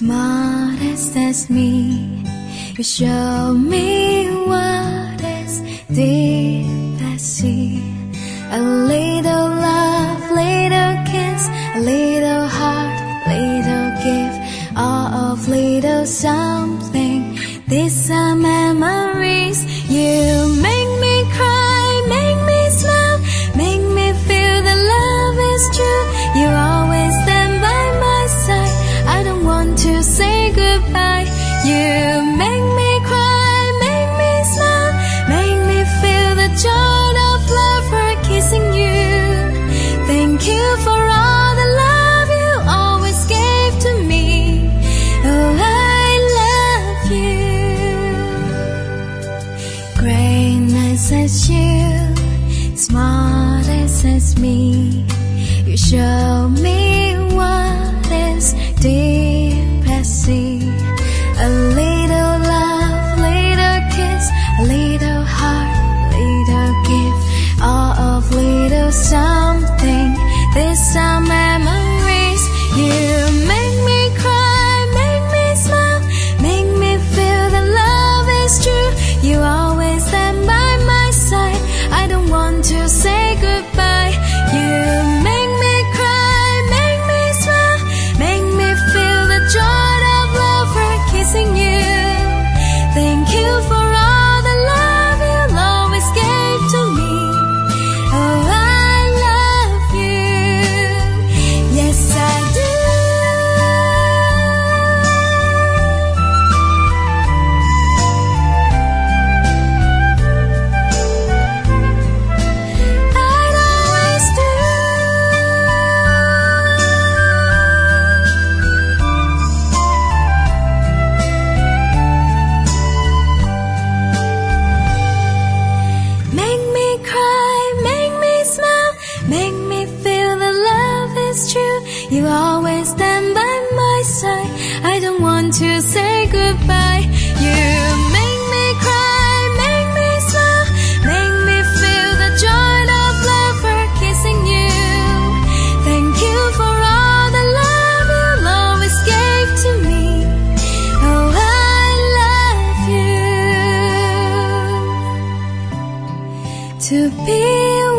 modest as me. You show me what is deep as sea. A little love, little kiss, a little heart, little gift, all of little something. These are memories. You make me cry, make me smile, make me feel that love is true. You always stand by my side. I don't want to say goodbye. You make me cry, make me smile, make me feel the joy of love for kissing you. Thank you for all the love you always gave to me. Oh, I love you. Greatness as you, smartest as me. You show me what is deep as sea. A little love, little kiss, a little heart, little gift, all of little something. These are memories. You make me cry, make me smile, make me feel that love is true. You always stand by my side. I don't want to say goodbye. You make me cry, make me smile, make me feel the joy of love for kissing you. Thank you for all the love you always gave to me. Oh, I love you. Yes, I do. I'd always do. Make me cry, make me smile, make me feel that love is true. You always stand by my side. I don't want to say goodbye. You make me cry, make me smile, make me feel the joy of love for kissing you. Thank you for all the love you always gave to me. Oh, I love you. To be